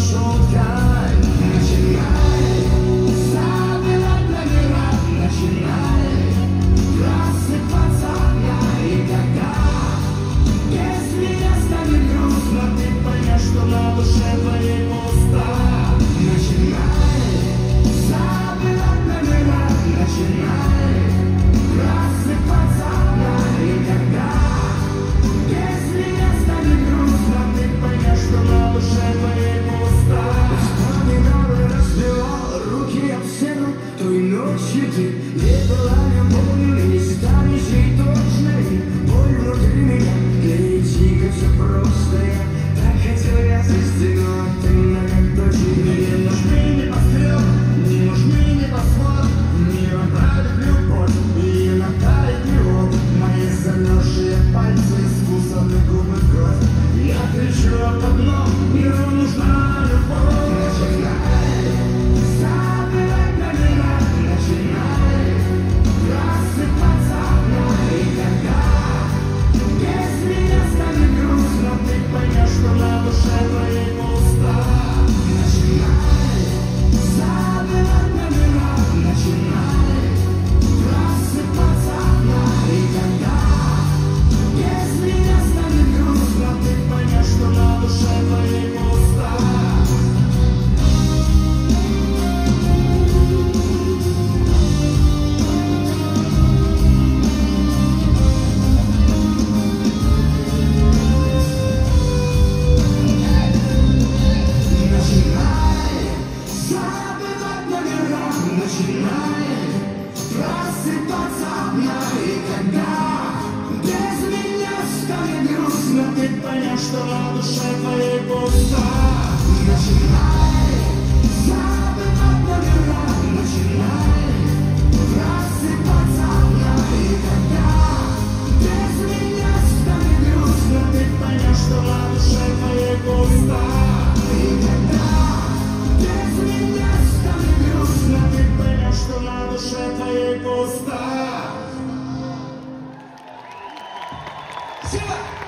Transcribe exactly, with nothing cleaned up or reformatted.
шуткой. Начинай забивать номера, начинай просыпаться я. И когда без меня станет грустно, ты поймешь, что на душе твоей пусто. Начинай забивать номера, начинай просыпаться я. И когда без меня станет грустно, ты поймешь, что на душе твоей пусто. Вспоминал и разбивал руки об стену той ночью ты не была любовью, не станешь ей точной. Боль внутри меня, для тихо все просто. Я так хотел я звезды, но ты многоточие. Не нужны ни пострел, не нужны ни посвод, не направит любовь и натает его. Мои замерзшие пальцы, искусаны губы в кровь. Я кричу об одном, миру нужна любовь. Начинай забивать номера, начинай просыпаться вновь. И когда без меня станет грустно, ты поймешь, что на душе твоей пусто. Начинай забивать номера, начинай просыпаться вновь. И когда без меня станет грустно, ты поймешь, что на душе твоей пусто. Начинай забывать номера, начинай просыпаться вновь. И когда без меня станет грустно, ты поймешь, что на душе твоей пусто. Начинай